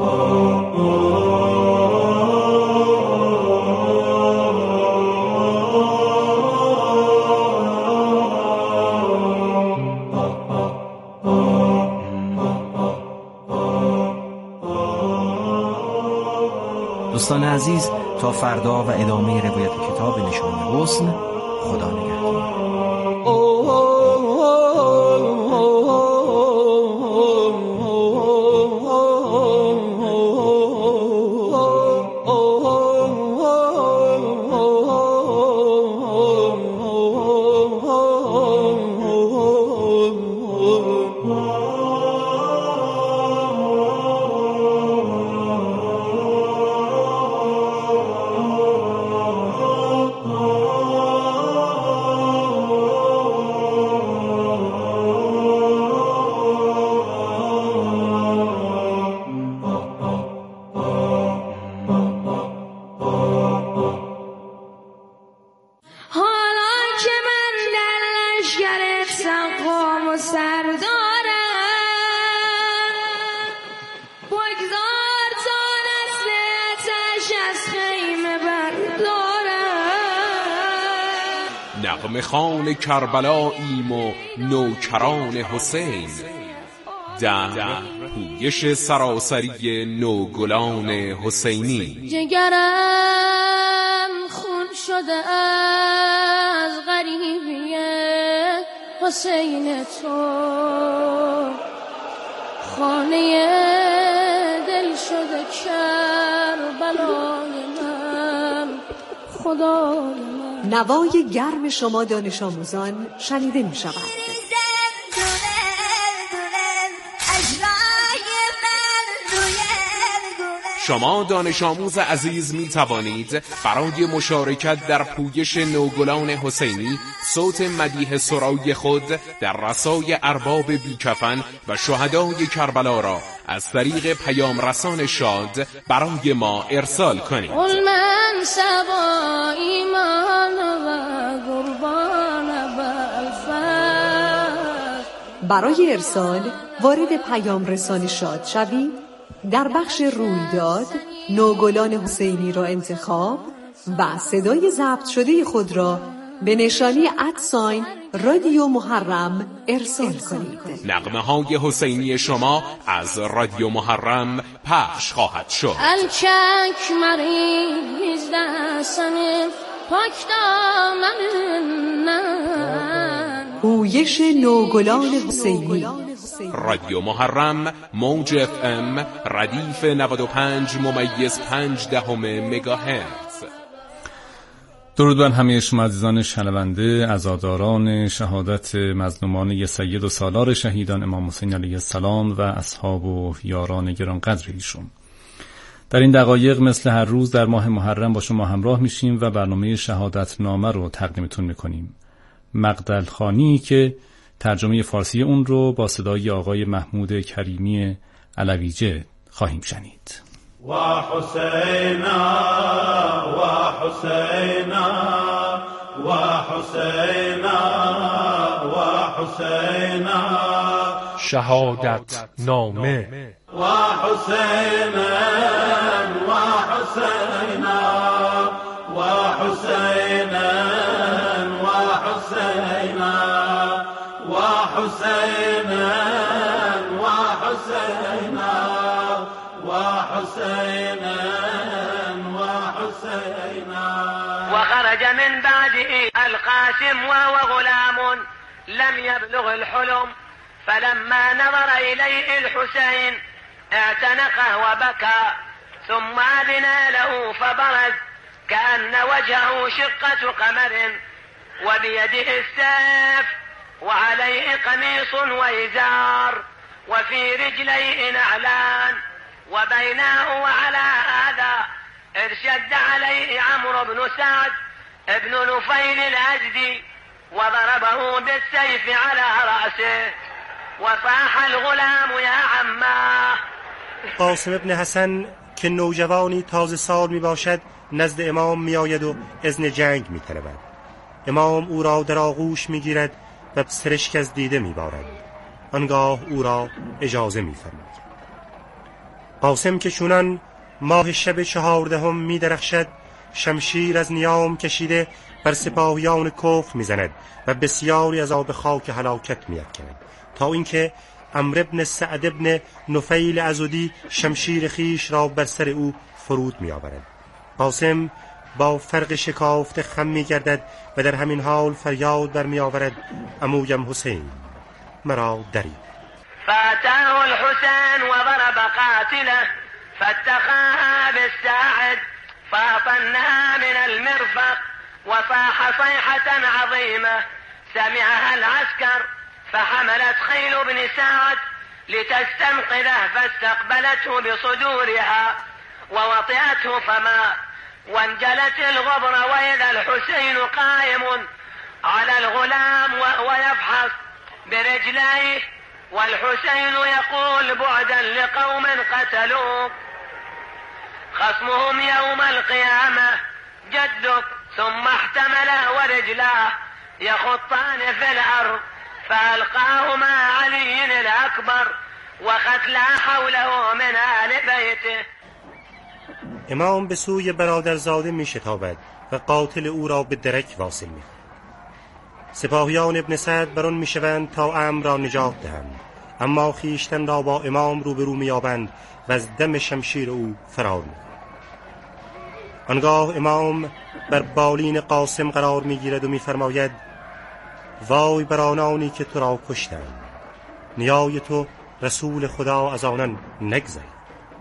دوستان عزیز، تا فردا و ادامه روایت کتاب نشان حسن، خدا نگهدار. نغمه خوان کربلاییم و نوکران حسین، در پویش سراسری نوگلان حسینی. جگرم خون شده از غریبی حسین تو، خانه دل شده کربلای من، خدای من. نوای گرم شما دانش آموزان شنیده می شود. شما دانش آموز عزیز می توانید برای مشارکت در پویش نوگلان حسینی صوت مدیح سرای خود در رسای ارباب بیکفن و شهدای کربلا را از طریق پیام رسان شاد برای ما ارسال کنید. من سبا ایمان و قربان بالفضل. برای ارسال وارد پیام رسان شاد شوید. در بخش رویداد نوگلان حسینی را انتخاب و صدای ضبط شده خود را به نشانی رادیو محرم ارسال کنید. نغمه های حسینی شما از رادیو محرم پخش خواهد شد. الچک مریض دستن پاک دامن، پویش نوگلان حسینی. رادیو محرم موج FM ردیف 95.5 مگاهرتز. درود بر همه شما عزیزان شنونده، عزاداران شهادت مظلومان سید و سالار شهیدان امام حسین علیه السلام و اصحاب و یاران گرانقدر ایشون. در این دقایق مثل هر روز در ماه محرم با شما همراه میشیم و برنامه شهادت نامه رو تقدیمتون میکنیم. مقدل خانی که ترجمه فارسی اون رو با صدای آقای محمود کریمی علویجه خواهیم شنید. و حسینا و حسینا و حسینا و حسینا شهادت نامه. و حسینا و حسینا و حسینا و حسینا و حسینا و حسینا و حسینا و حسینا. وخرج من بعده القاسم وهو غلام لم يبلغ الحلم فلما نظر إليه الحسين اعتنقه وبكى ثم أذن له فبرز كأن وجهه شقة قمر وبيده السيف وعليه قميص وإزار وفي رجليه نعلان وبيناه وعلى هذا ارشد عليه عمرو بن سعد ابن نفيل الأزدي وضربه بالسيف على رأسه وصاح الغلام يا عماه. قاسم ابن حسن که نوجوانی تازه سال می باشد نزد امام می آید و اذن جنگ می طلبد. امام او را در آغوش می گیرد و سرشک از دیده می بارد. آنگاه او را اجازه می فرماید. قاسم که چونان ماه شب 14 می درخشد، شمشیر از نیام کشیده بر سپاهیان کفر می زند و بسیاری از آب خاک هلاکت می افکند، تا اینکه عمرو ابن سعد ابن نفیل عضدی شمشیر خیش را بر سر او فرود می آورد. قاسم با فرق شکافته خم می گردد و در همین حال فریاد بر می آورد: عمویم حسین، مرا درید. فاتاه الحسين وضرب قاتله فاتقاها بالساعد فاطنها من المرفق وصاح صيحة عظيمة سمعها العسكر، فحملت خيل ابن سعد لتستنقذه فاستقبلته بصدورها ووطئته فما، وانجلت الغبر وإذا الحسين قائم على الغلام وهو يفحص برجليه، والحسين يقول: بعدا لقوم قتلوك، خصمهم يوم القيامة جدك. ثم احتمله ورجلاه يخطان في الأرض فألقاهما علي الأكبر وقتلى حوله من آل بیته. امام به سوی برادرزاده می شتابد و قاتل او را به درک واصل می کند. سپاهیان ابن سعد بر آن می شوند تا امر را نجات دهند، اما خیشتن را با امام روبرو می یابند و از دم شمشیر او فرار می کنند. آنگاه امام بر بالین قاسم قرار می گیرد و می فرماید: وای بر آنانی که تو را کشتند، نیای تو رسول خدا از آنان نگذرد.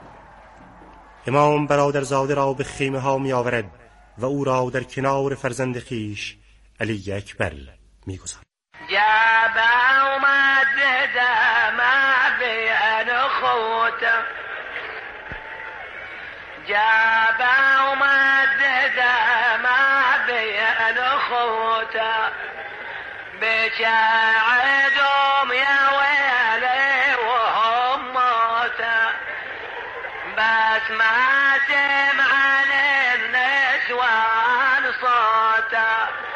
امام برادرزاده را به خیمه ها می آورد و او را در کنار فرزند خیش علی اکبر می گذارد. جابا ومدد ما بين خوته، جابا ومدد ما بين خوته، بشاعدهم يا ويلي وهم موته، بس ما سمع النسوان صوته،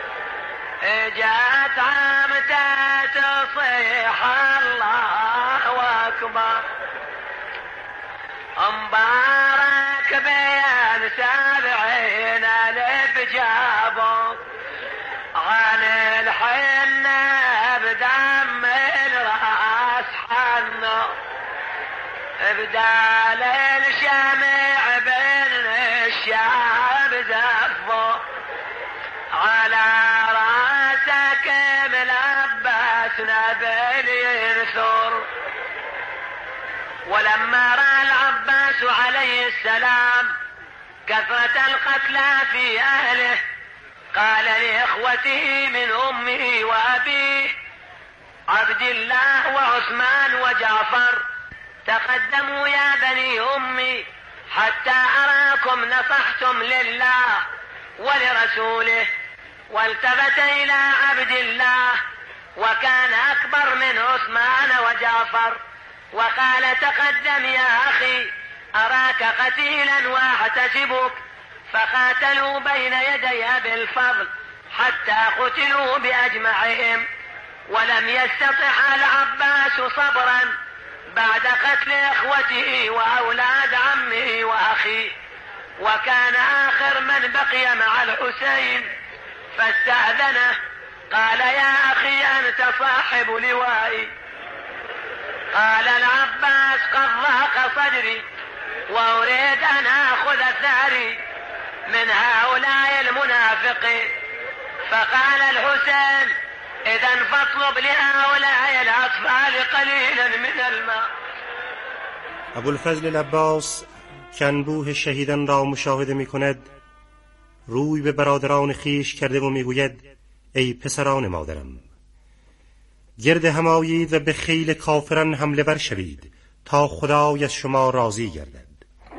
اجت عمته تصيح الله اكبر، مبارك بين 70 ألف جابوا عن الحنة بدم الراس حنو، بدال الشمع بين الشعب زفوا، على راسك ملبسنا بالينثر. ولما رأى العباس عليه السلام كثرة القتلى في أهله قال لإخوته من أمه وأبيه عبد الله وعثمان وجعفر: تقدموا يا بني أمي حتى أراكم نصحتم لله ولرسوله. والتفت إلى عبد الله وكان أكبر من عثمان وجعفر وقال: تقدم يا أخي أراك قتيلا وأحتسبك. فقاتلوا بين يدي أبي الفضل حتى قتلوا بأجمعهم، ولم يستطع العباس صبرا بعد قتل إخوته وأولاد عمه وأخيه، وكان آخر من بقي مع الحسين فاستأذنه قال: يا أخي أنت صاحب لوائي. قال العباس: قد ضاق صدري وأريد أن أخذ ثأري من هؤلاء المنافقين. فقال الحسين: إذن فاطلب لهؤلاء الأطفال قليلا من الماء. ابوالفضل العباس که انبوه شهیدان را مشاهده می کند روی به برادران خیش کرده و می گوید: ای پسران مادرم، گرد هم آیید و به خیل کافران حمله بر شوید تا خدای از شما راضی گردد.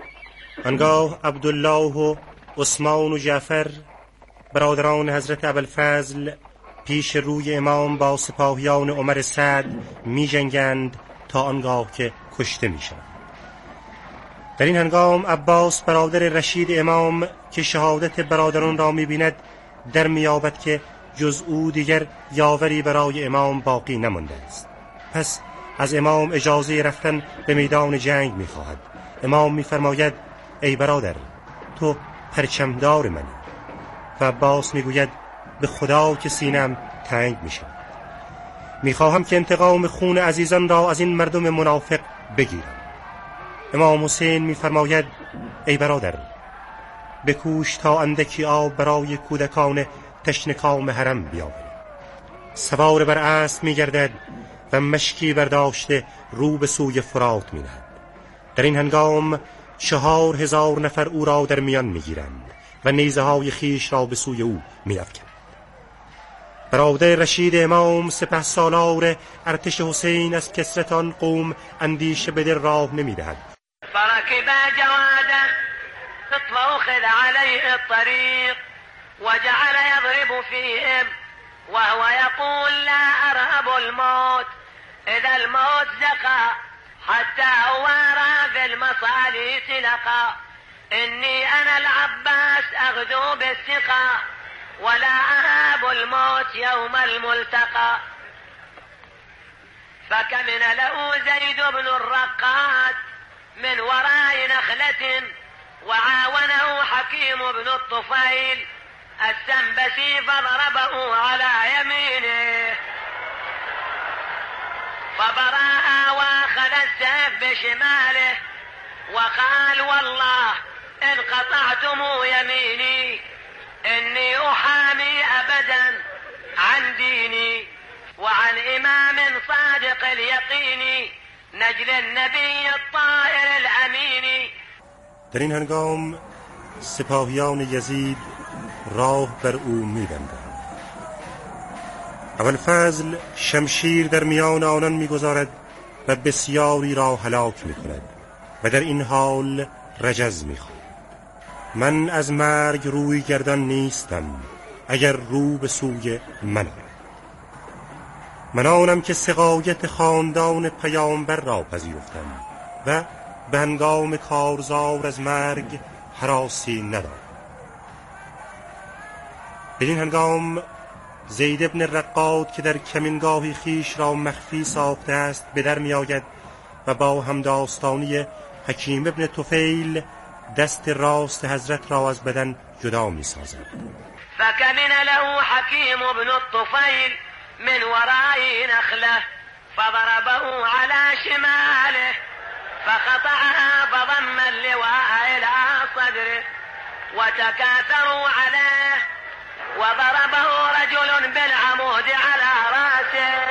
آنگاه عبدالله و عثمان و جعفر برادران حضرت ابوالفضل پیش روی امام با سپاهیان عمر سعد می جنگند تا آنگاه که کشته می شوند. در این هنگام عباس برادر رشید امام که شهادت برادران را می بیند در می یابد که جز او دیگر یاوری برای امام باقی نمانده است. پس از امام اجازه رفتن به میدان جنگ می خواهد، امام می‌فرماید ای برادر، تو پرچمدار منی. و عباس میگوید به خدا که سینم تنگ میشود، میخواهم که انتقام خون عزیزان را از این مردم منافق بگیرم. امام حسین میفرماید ای برادر، بکوش تا اندکی آب برای کودکان تشنکام حرم بیاوری. سوار بر اسب میگردد و مشکی برداشته رو به سوی فرات می‌نهد. در این هنگام 4000 نفر او را در میان میگیرند و نیزه های خیش را به سوی او می‌افکنند. برادر رشید امام سپه سالار ارتش حسین از کثرت آن قوم اندیشه به دل راه نمی‌دهد. فركب جواده فاخذ عليه الطريق وجعل يضرب فيهم وهو يقول لا أرهب الموت إذا الموت زقى حتى وارى في المصاليس لقى إني أنا العباس أغدو بالثقة ولا أهاب الموت يوم الملتقى. فكمن له زيد بن الرقاد من وراء نخلة وعاونه حكيم بن الطفيل السنبسي فضربه على يمينه فبرأها واخذ السيف بشماله وقال والله إن قطعتم يميني إني أحامي أبدا عن ديني وعن إمام صادق اليقين نجل النبي الطائر الأمين. در این هنگام سپاهیان یزید راه بر او می‌بندند. ابوالفضل شمشیر در میان آنان می‌گذارد و بسیاری را هلاک می‌کند و در این حال رجز می‌خواند. من از مرگ روی گردان نیستم اگر رو به سوی من آرد. من آنم که سقایت خاندان پیامبر را پذیرفتم و به هنگام کارزار از مرگ هراسی ندارم. در این هنگام زید ابن رقاد که در کمینگاهی خیش را مخفی ساخته است به در می آید و با همداستانی حکیم ابن طفیل دست راست حضرت را از بدن جدا می سازد. فکمن له حکیم ابن الطفیل من وراء نخله فضربه على شماله فقطعها فضم اللواء إلى صدره وتكاثروا عليه وضربه رجل بالعمود على رأسه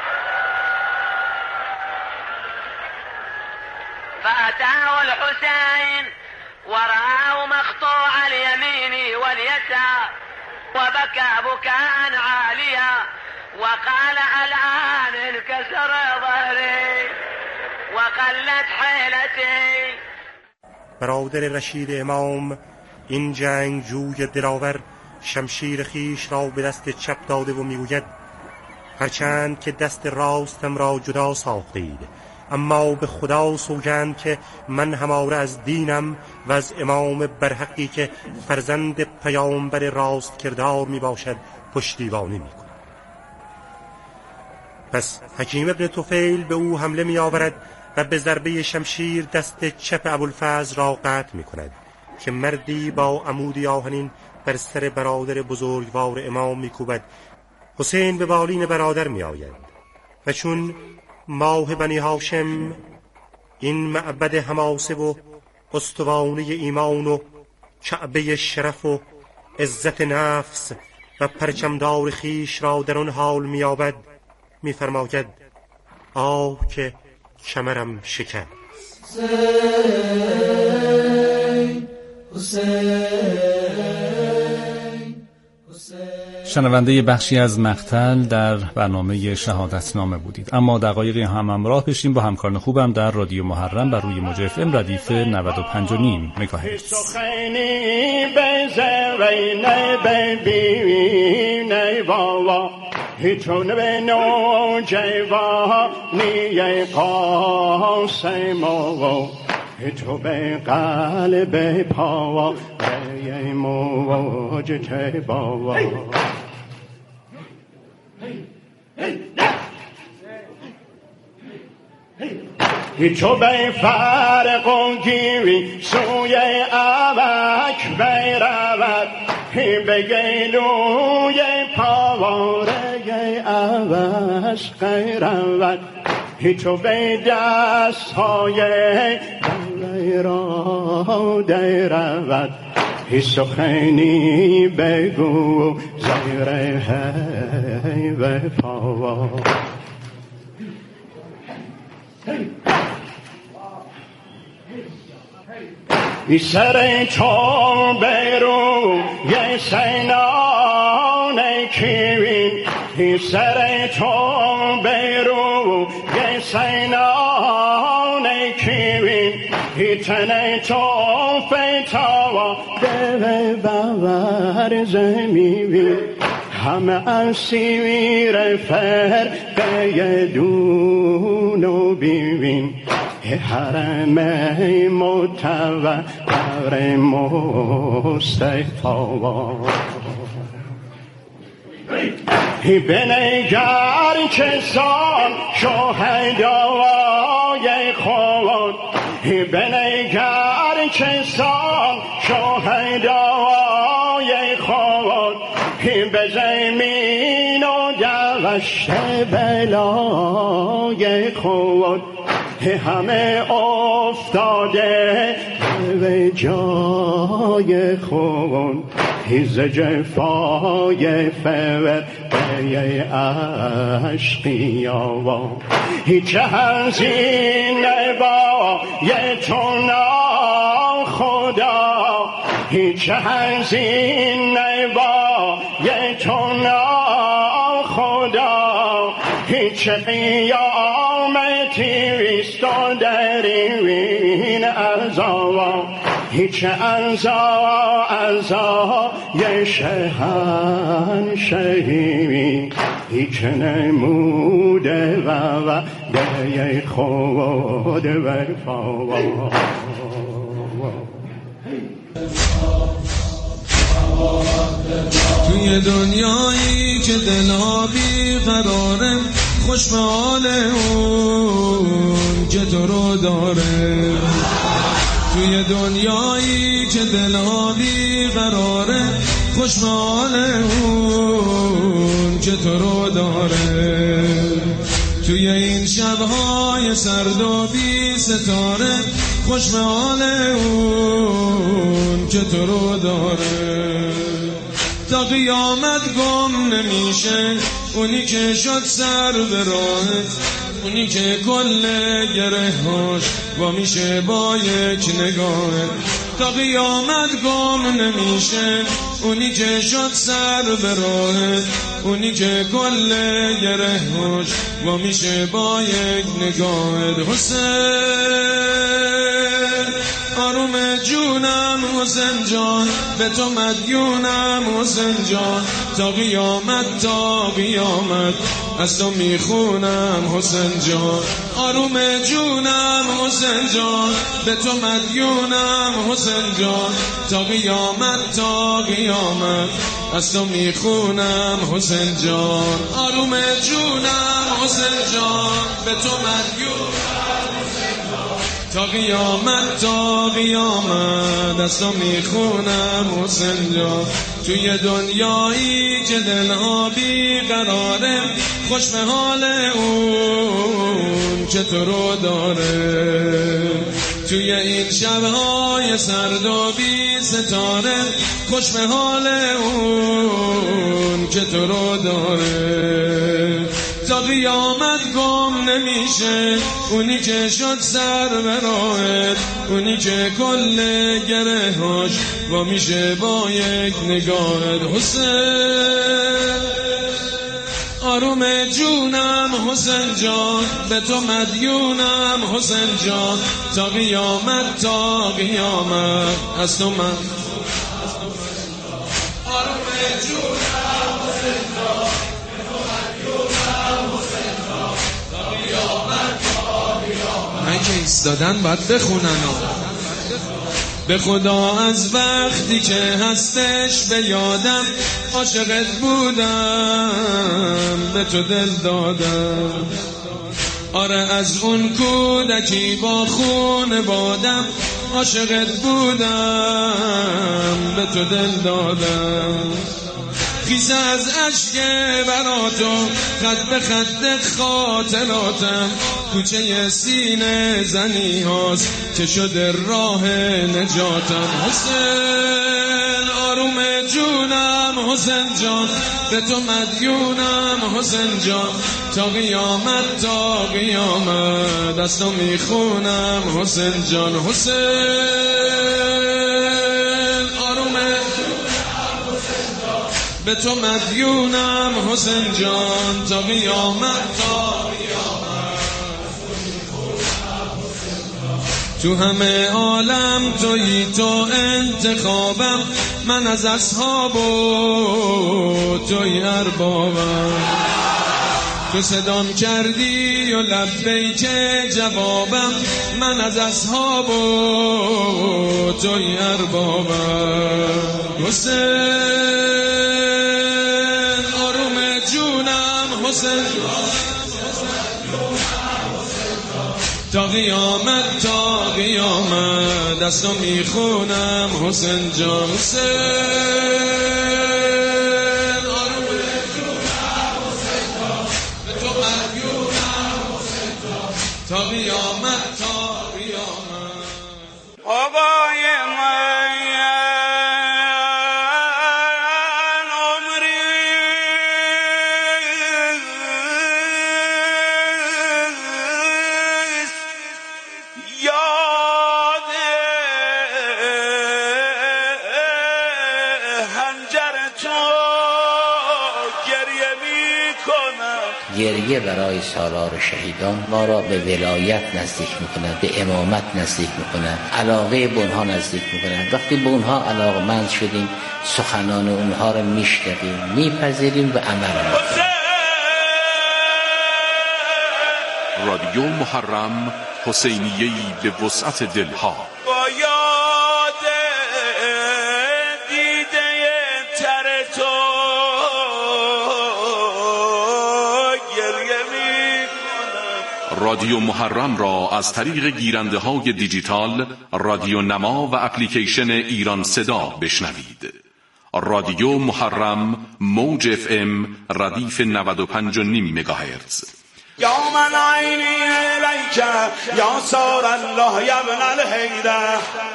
فأتاه الحسين ورآه مقطوع اليمين واليسار وبكى بكاء عاليا وقال الآن انكسر ظهري وقلت حيلتي. برادر رشید امام این جنگجوی دلاور شمشیر خیش را به دست چپ داده و میگوید هرچند که دست راستم را جدا ساخته اید، اما به خدا سوگند که من هماره از دینم و از امام برحقی که فرزند پیامبر راست کردار می باشد پشتیبانی می کنم. پس حکیم ابن طفیل به او حمله می آورد و به ضربه شمشیر دست چپ ابوالفضل را قطع می کند که مردی با عمودی آهنین بر سر برادر بزرگوار امام می کوبد. حسین به بالین برادر می آید و چون ماه بنی هاشم این معبد حماسه و استوانه ایمان و کعبه شرف و عزت نفس و پرچمدار خیش را در آن حال می یابد، می فرماید آه که کمرم شکست. شنونده بخشی از مقتل در برنامه شهادتنامه بودید، اما دقایقی هم همراه بشیم با همکاران خوبم در رادیو محرم بر روی موج FM ردیف 95.5 مگاهرتز. هیچون به نو جوانی قاسم و هیچو به قلب پاوا به موج چه باوا تو به فرق و گیری سوی اوک برود به گلوی پاواره اوش قیرود تو به دست های را درود سخنی بگو زیر و پاوا سر تو برو یه سینان کیوین سر تو برو یه سینان کیوین تن تو فتاوا به باور زمین همه اسیر فرقه دون و بیوین حرم متوقر مصطفی بنگر کسان شهدای خود بنگر کسان شهدای خود به زمین و گوشت بلای خود همه افتاده به جای خود ز جفای فرقه اشقیا هیچ هزینه با یه تو خدا هیچ هزینه با یه تو خدا هیچ قیامتی ویستا در این عذاب هیچ عزا یه شهنشهی هیچ نموده و ده خود ورفا توی دنیایی که دلها بی قراره خوش به حال اون که تو رو داره توی دنیایی که دلها بی قراره خوش به حال اون که تو رو داره توی این شبهای سرد و بی ستاره خوش به حال اون که تو رو داره تا قیامت گم نمیشه اونی که شد سر به راهت اونی که کل گره‌هاش وا میشه با یک نگاهت تا قیامت گم نمیشه اونی که شد سر به راهت اونی که کل گره‌هاش وا میشه با یک نگاهت حسین آروم جونم حسین جان به تو مدیونم حسین جان تا قیامت از تو میخونم حسین جان آروم جونم حسین جان به تو مدیونم حسین جان تا قیامت از تو میخونم حسین جان آروم جونم حسین جان به تو مدیونم تا قیامت از تو میخونم حسین جان توی دنیایی که دلها بی قراره خوش به حال اون که تو رو داره توی این شبهای سرد و بی ستاره خوش به حال اون که تو رو داره تا قیامت گم نمیشه اونی که شد سر به راهت اونی که کل گره‌هاش وا میشه با یک نگاهت حسین آروم جونم حسین جان به تو مدیونم حسین جان تا قیامت از تو من آروم جونم حسین جان من که ایستادن باید بخونن به خدا از وقتی که هستش به یادم عاشقت بودم به تو دل دادم آره از اون کودکی با خون بادم عاشقت بودم، به تو دل دادم. خیز از عشق براتو خط به خط خاطراتم، کوچه سینه زنی هاست که شده راه نجاتم. حسین آروم جونم، حسین جان به تو مدیونم، حسین جان تا قیامت تا قیامت دستو میخونم، حسین جان. حسین آروم به تو مدیونم، حسین جان تا قیامت تا تو همه عالم تویی تو انتخابم، من از اصحاب و تویی اربابم. تو صدام کردی و لبیک جوابم، من از اصحاب و تویی اربابم. حسین آروم جونم، حسین تا قیامت تا قیامت دستو میخونم، حسین جان. حسین آروم جونم، حسین جان به تو مدیونم، حسین جان تا قیامت تا قیامت. آقای من گریه برای سالار شهیدان ما را به ولایت نزدیک میکنند، به امامت نزدیک میکنند، علاقه به اونها نزدیک میکنند. وقتی به اونها علاقمند شدیم سخنان اونها را میشنویم، میپذیریم و عمل میکنیم. رادیو محرم، حسینیه‌ای به وسعت دلها. رادیو محرم را از طریق گیرنده های دیجیتال، رادیو نما و اپلیکیشن ایران صدا بشنوید. رادیو محرم، موج FM، ردیف 95.5 مگاهرتز. یا من عینی الیک یا سار الله یا ابن الهیده،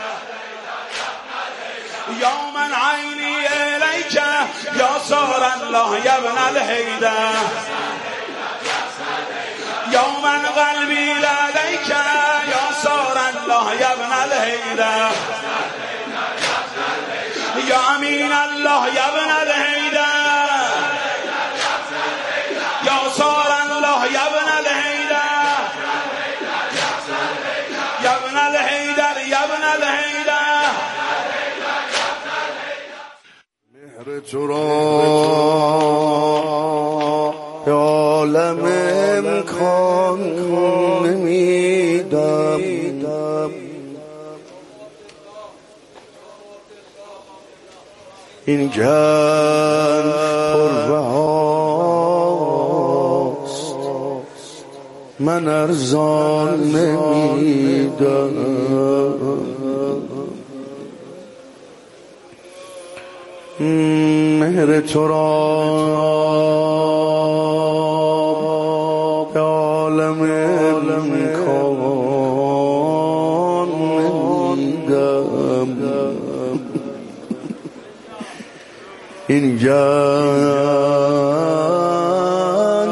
یا من عینی الیک یا سار الله یا ابن الهیده، یا من قلبی لدیک یا سار الله یا ابن الهیده، یا امین الله یا ابن الهیده، یا سار الله یا ابن الهیده، یا ابن الهیده، یا ابن الهیده. مهر تو را عالم امکان نمیدم، این جان پربهاست من ارزان نمیدم. مهر تو را عالم امکان نمیدم، این جان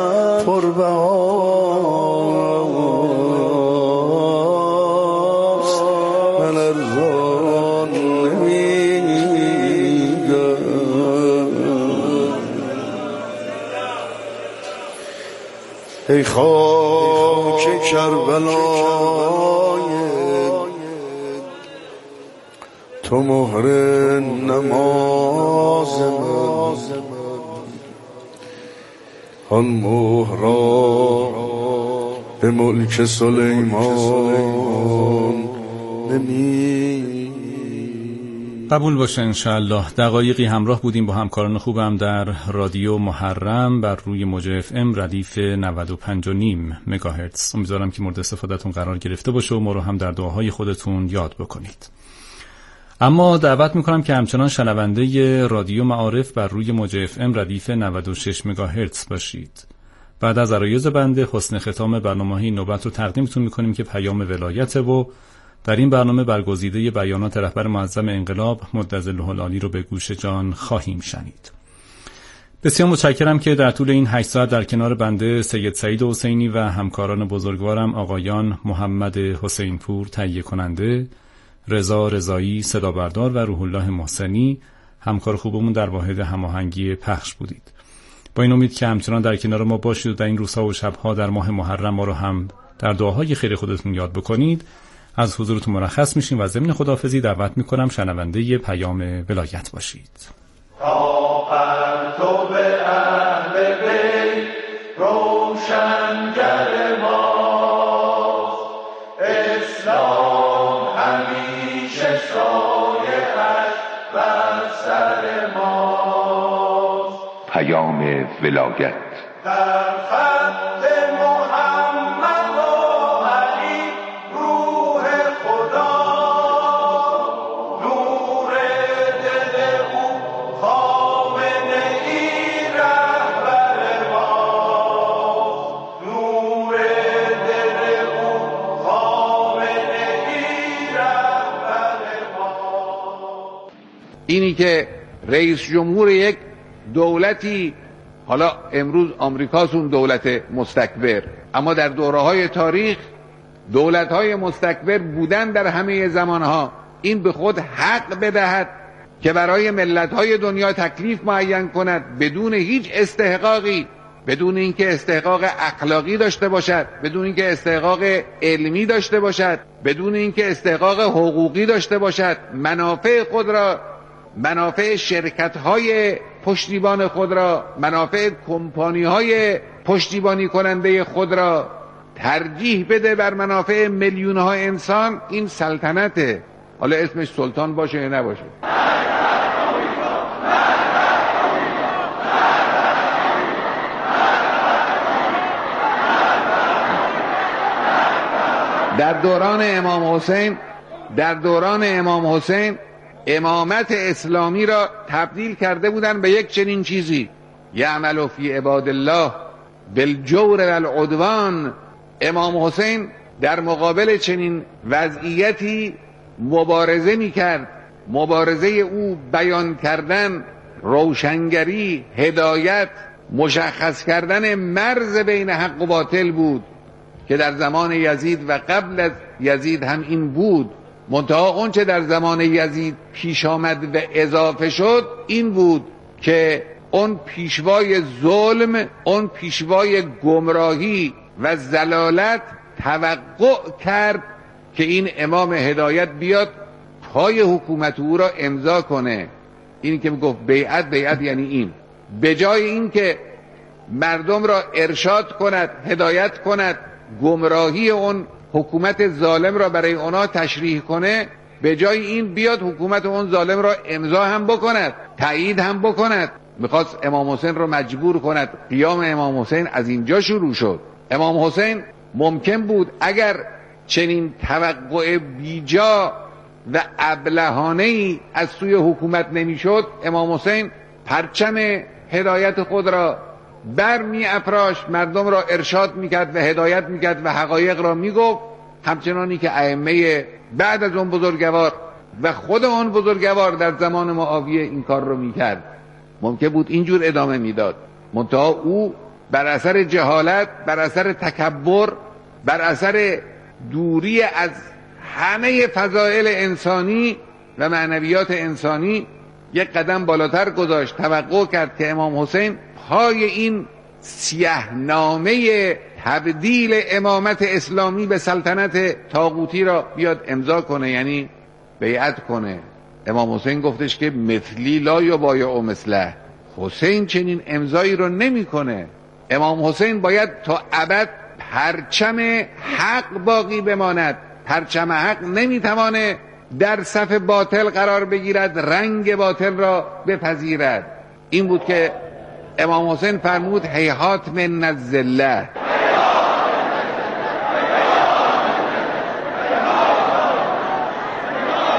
پربهاست من ارزان نمیدم. ای خاک کربلای تو مهر نماز من، آن مهر را به ملک سلیمان نمی. قبول باشه انشاءالله. دقایقی همراه بودیم با همکاران خوبم در رادیو محرم بر روی موج FM ردیف 95.5 مگاهرتز. امیدوارم که مورد استفادهتون قرار گرفته باشه و ما رو هم در دعاهای خودتون یاد بکنید. اما دعوت میکنم که همچنان شنونده رادیو معارف بر روی موج FM ردیف 96 مگاهرتز باشید. بعد از عرایض بنده حسن ختام برنامه‌های نوبت رو تقدیمتون میکنیم که پیام ولایت و در این برنامه برگزیده بیانات رهبر معظم انقلاب مدظله العالی رو به گوش جان خواهیم شنید. بسیار متشکرم که در طول این 8 ساعت در کنار بنده سید سعید حسینی و همکاران بزرگوارم آقایان محمد حسین پور تهیه کننده، رضا رضایی صدا بردار و روح الله محسنی همکار خوبمون در واحد هماهنگی پخش بودید. با این امید که همچنان در کنار ما باشید و در این روزها و شبها در ماه محرم ما رو هم در دعاهای خیر خودتون یاد بکنید، از حضورتون مرخص میشیم و ضمن خداحافظی دعوت میکنم شنونده پیام ولایت باشید. تا پرتو اهل بیت روشنگر ماست، اسلام همیشه سایه‌اش بر سر ماست. پیام ولایت در خط محمد و علی روح خدا، نور دل او خامنه ای رهبر ماست، نور دل او خامنه ای رهبر ماست. اینی که رئیس جمهور یک دولتی، حالا امروز آمریکاست اون دولت مستکبر، اما در دوره‌های تاریخ دولت‌های مستکبر بودن در همه زمانها، این به خود حق بدهد که برای ملت‌های دنیا تکلیف معین کند بدون هیچ استحقاقی، بدون اینکه استحقاق اخلاقی داشته باشد، بدون اینکه استحقاق علمی داشته باشد، بدون اینکه استحقاق حقوقی داشته باشد، منافع خود را، منافع شرکت‌های پشتیبان خود را، منافع کمپانی‌های پشتیبانی کننده خود را ترجیح بده بر منافع میلیون‌ها انسان. این سلطنته، حالا اسمش سلطان باشه یا نباشه. در دوران امام حسین امامت اسلامی را تبدیل کرده بودن به یک چنین چیزی، یعمل فی عباد الله بالجور والعدوان. امام حسین در مقابل چنین وضعیتی مبارزه می‌کرد. مبارزه او بیان کردن، روشنگری، هدایت، مشخص کردن مرز بین حق و باطل بود که در زمان یزید و قبل از یزید هم این بود. منتها اون چه در زمان یزید پیش آمد و اضافه شد این بود که اون پیشوای ظلم، اون پیشوای گمراهی و ضلالت توقع کرد که این امام هدایت بیاد پای حکومت او را امضا کنه. این که میگفت بیعت یعنی این، به جای این که مردم را ارشاد کند، هدایت کند، گمراهی اون حکومت ظالم را برای اونا تشریح کنه، به جای این بیاد حکومت اون ظالم را امضا هم بکند، تایید هم بکند. میخواست امام حسین را مجبور کند. قیام امام حسین از اینجا شروع شد. امام حسین ممکن بود اگر چنین توقع بیجا و ابلهانه‌ای از سوی حکومت نمیشد، امام حسین پرچم هدایت خود را بر می افراشت، مردم را ارشاد میکرد و هدایت میکرد و حقایق را میگفت، همچنانی که ائمه بعد از اون بزرگوار و خود اون بزرگوار در زمان معاویه این کار رو میکرد. ممکن بود اینجور ادامه میداد، منتها او بر اثر جهالت، بر اثر تکبر، بر اثر دوری از همه فضائل انسانی و معنویات انسانی یک قدم بالاتر گذاشت. توقع کرد که امام حسین پای این سیحنامه تبدیل امامت اسلامی به سلطنت طاغوتی را بیاد امضا کنه، یعنی بیعت کنه. امام حسین گفتش که مثلی لا یبایع مثله، حسین چنین امضایی رو نمیکنه. امام حسین باید تا ابد پرچم حق باقی بماند. پرچم حق نمیتوانه در صف باطل قرار بگیرد، رنگ باطل را بپذیرد. این بود که امام حسین فرمود هیهات من الذله،